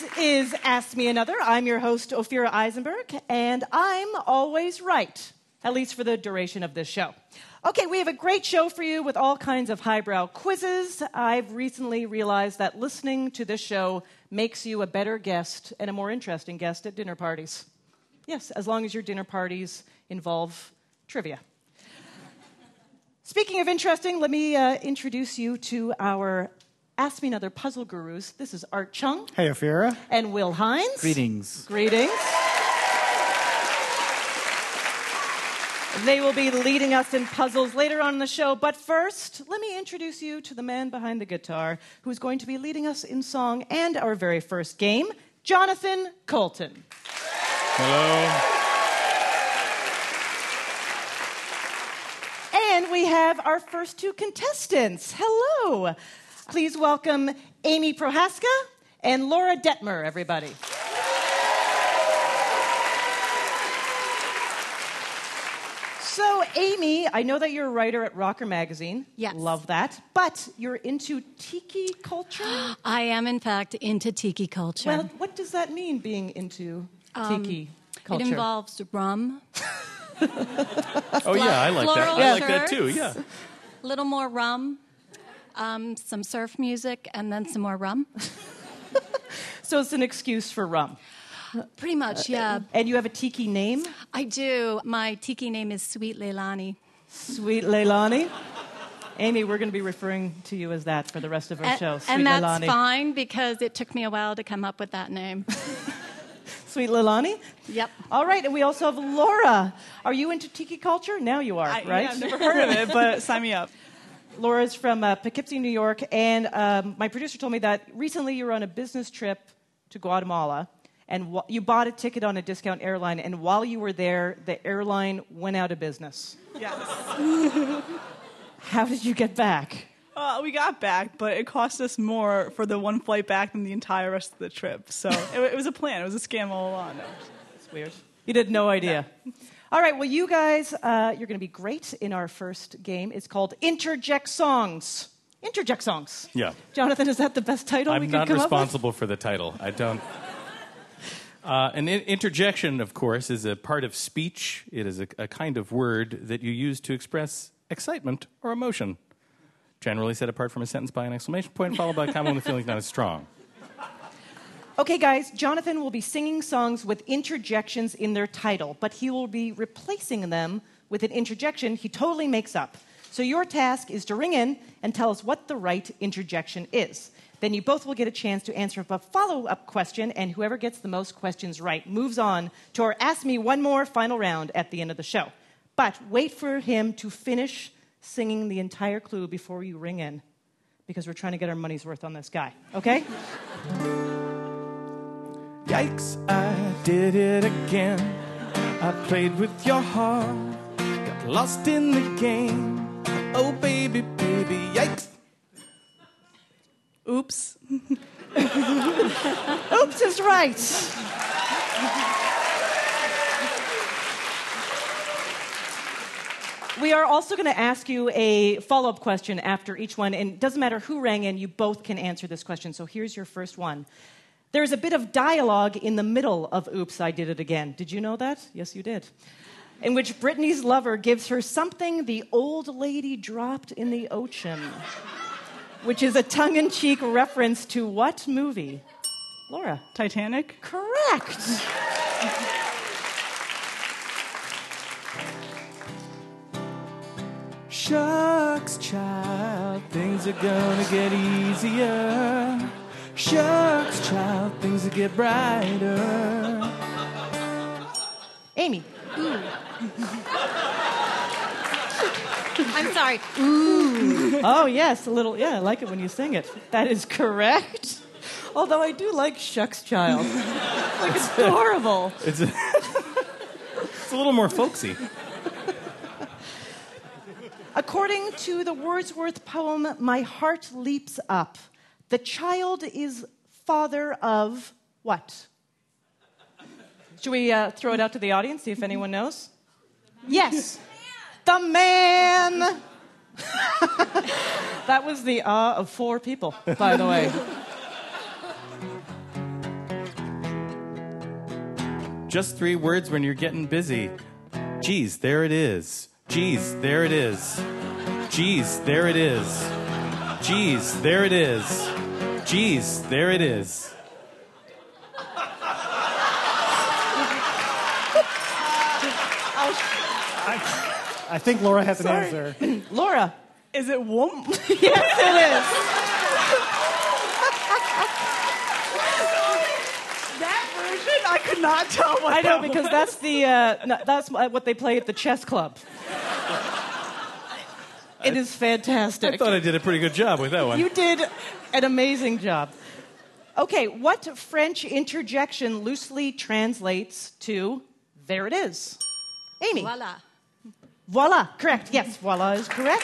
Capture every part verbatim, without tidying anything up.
is Ask Me Another. I'm your host, Ophira Eisenberg, and I'm always right, at least for the duration of this show. Okay, we have a great show for you with all kinds of highbrow quizzes. I've recently realized that listening to this show makes you a better guest and a more interesting guest at dinner parties. Yes, as long as your dinner parties involve trivia. Speaking of interesting, let me uh, introduce you to our Ask Me Another puzzle gurus. This is Art Chung. Hey, Ophira. And Will Hines. Greetings. Greetings. They will be leading us in puzzles later on in the show, but first, let me introduce you to the man behind the guitar who's going to be leading us in song and our very first game, Jonathan Coulton. Hello. And we have our first two contestants. Hello. Please welcome Amy Prohaska and Laura Detmer, everybody. So, Amy, I know that you're a writer at Rocker Magazine. Yes. Love that. But you're into tiki culture? I am, in fact, into tiki culture. Well, what does that mean, being into tiki um, culture? It involves rum. Oh, yeah, I like that. Floral I like that, shirts, too, yeah. A little more rum, um, some surf music, and then some more rum. So it's an excuse for rum. Pretty much, yeah. And you have a tiki name? I do. My tiki name is Sweet Leilani. Sweet Leilani. Amy, we're going to be referring to you as that for the rest of our and, show. Sweet and that's Leilani. fine, because it took me a while to come up with that name. Sweet Leilani? Yep. All right, and we also have Laura. Are you into tiki culture? Now you are, I, right? Yeah, I've never heard of it, but sign me up. Laura's from uh, Poughkeepsie, New York, and um, my producer told me that recently you were on a business trip to Guatemala, and w- you bought a ticket on a discount airline, and while you were there, the airline went out of business. Yes. How did you get back? Uh, we got back, but it cost us more for the one flight back than the entire rest of the trip. So it, it was a plan. It was a scam all along. No. It's weird. You had no idea. No. All right, well, you guys, uh, you're going to be great in our first game. It's called Interject Songs. Interject Songs. Yeah. Jonathan, is that the best title I'm we could not come responsible up with? for the title. I don't. Uh, an in- interjection, of course, is a part of speech. It is a, a kind of word that you use to express excitement or emotion, generally set apart from a sentence by an exclamation point followed by a comma when the feeling's not as strong. Okay, guys, Jonathan will be singing songs with interjections in their title, but he will be replacing them with an interjection he totally makes up. So your task is to ring in and tell us what the right interjection is. Then you both will get a chance to answer a follow-up question, and whoever gets the most questions right moves on to our Ask Me One More final round at the end of the show. But wait for him to finish singing the entire clue before you ring in, because we're trying to get our money's worth on this guy, okay? Yikes, I did it again. I played with your heart, got lost in the game. Oh, baby, baby, yikes. Oops. Oops is right. We are also going to ask you a follow-up question after each one, and it doesn't matter who rang in, you both can answer this question. So here's your first one. There's a bit of dialogue in the middle of Oops, I Did It Again. Did you know that? Yes, you did. In which Brittany's lover gives her something the old lady dropped in the ocean, which is a tongue-in-cheek reference to what movie? Laura. Titanic? Correct. Shucks, child, things are gonna get easier. Shucks, child, things will get brighter. Amy. Ooh. I'm sorry. Ooh. Oh, yes, a little, yeah, I like it when you sing it. That is correct. Although I do like Shucks Child. Like, it's adorable. It's a, it's a little more folksy. According to the Wordsworth poem, My Heart Leaps Up, the child is father of what? Should we uh, throw it out to the audience, see if anyone knows? Yes. The man. That was the ah uh of four people, by the way. Just three words when you're getting busy. Geez, there it is. Geez, there it is. Geez, there it is. Geez, there it is. Geez, there it is. I, I think Laura has an Sorry. answer. Laura. Is it whoomp? Yes, it is. That version, I could not tell what I know that because was. that's the uh, no, that's what they play at the chess club. It is fantastic. I thought I did a pretty good job with that one. You did an amazing job. Okay, what French interjection loosely translates to "there it is"? Amy. Voila. Voila. Correct. Yes, voila is correct.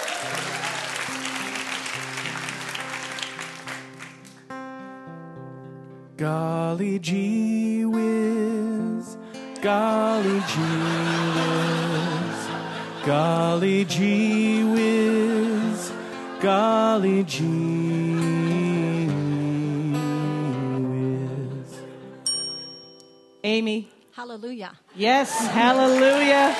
Golly gee whiz, golly gee whiz, golly gee whiz, golly gee whiz. Amy. Hallelujah. Yes, hallelujah.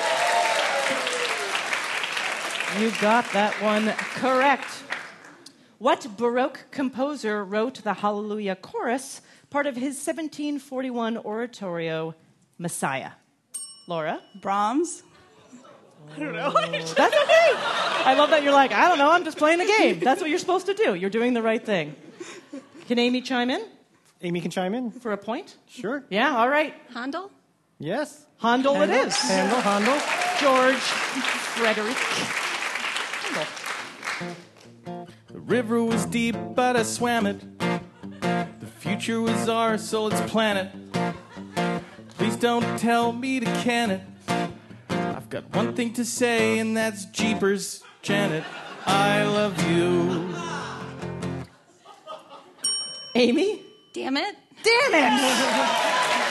You got that one correct. What Baroque composer wrote the Hallelujah chorus, part of his seventeen forty-one oratorio, Messiah? Laura? Brahms? I don't know. That's okay. I love that you're like, I don't know, I'm just playing the game. That's what you're supposed to do. You're doing the right thing. Can Amy chime in Amy can chime in. for a point? Sure. Yeah, all right. Handel? Yes. Handel it Handel, is. Handel, Handel. George Frederick Handel. The river was deep, but I swam it. The future was ours, so let's plan it. Please don't tell me to can it. I've got one thing to say, and that's Jeepers, Janet. I love you. Amy? Damn it. Damn it!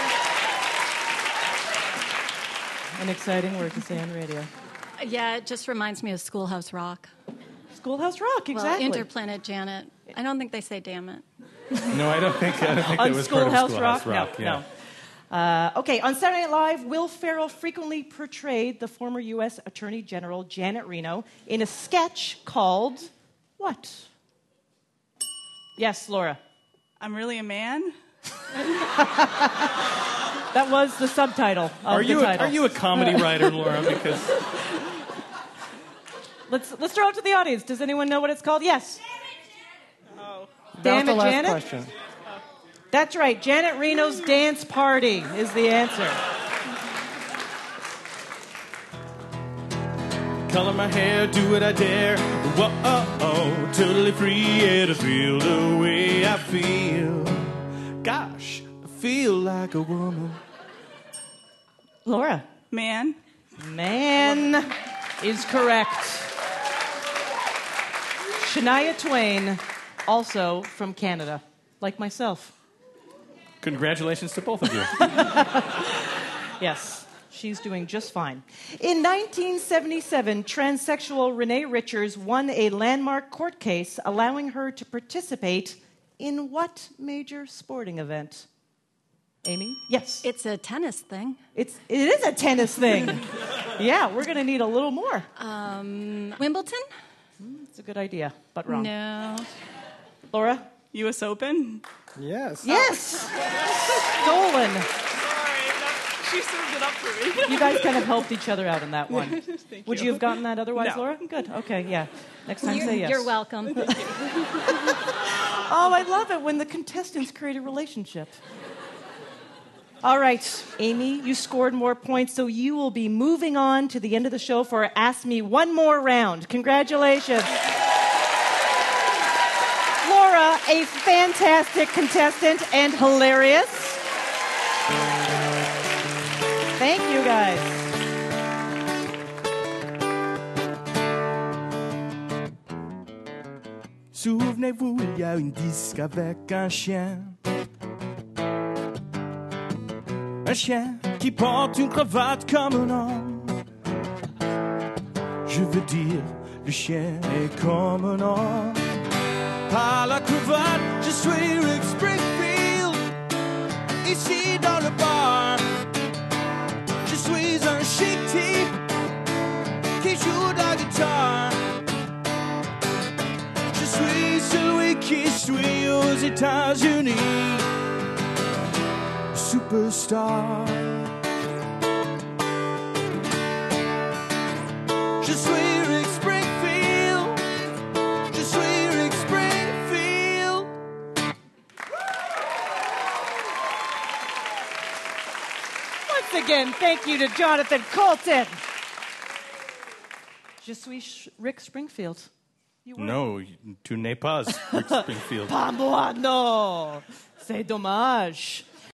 An exciting word to say on radio. Yeah, it just reminds me of Schoolhouse Rock. Schoolhouse Rock, exactly. Well, Interplanet Janet. I don't think they say damn it. No, I don't think, I don't think On that was part of Schoolhouse Schoolhouse Rock? Rock. No, yeah. no. Uh, okay, on Saturday Night Live, Will Ferrell frequently portrayed the former U S Attorney General Janet Reno in a sketch called what? Yes, Laura. I'm really a man? That was the subtitle of Are the you a, title. are you a comedy writer, Laura? Because Let's let's throw it to the audience. Does anyone know what it's called? Yes. Oh. Damn that was it, the last Janet. question. That's right. Janet Reno's Dance Party is the answer. Color my hair, do what I dare. Whoa, oh, oh, totally free, yeah, to feel the way I feel. Gosh, I feel like a woman. Laura. Man? Man is correct. Shania Twain, also from Canada, like myself. congratulations to both of you. Yes, she's doing just fine. In nineteen seventy-seven, transsexual Renee Richards won a landmark court case allowing her to participate in what major sporting event? Amy? Yes. It's a tennis thing. It's, it is a tennis thing. Yeah, we're going to need a little more. Um, Wimbledon? It's a good idea, but wrong. No. Laura? U S Open? Yes. Yes! Stolen. Sorry, that, she served it up for me. You guys kind of helped each other out in that one. Thank Would you. you have gotten that otherwise, No. Laura? Good. Okay, yeah. Next time, You're, say yes. you're welcome. Oh, I love it when the contestants create a relationship. All right, Amy, you scored more points, so you will be moving on to the end of the show for Ask Me One More Round. Congratulations. Laura, a fantastic contestant and hilarious. Thank you, guys. Souvenez-vous, il y a une disque avec un chien. Un chien qui porte une cravate comme un homme. Je veux dire, le chien est comme un homme. Par la cravate, je suis Rick Springfield. Ici dans le bar, star. Je suis Rick Springfield. Je suis Rick Springfield. Once again, thank you to Jonathan Coulton. Je suis Sh- Rick Springfield. You were. No, tu n'es pas Rick Springfield. Pas moi, non. C'est dommage.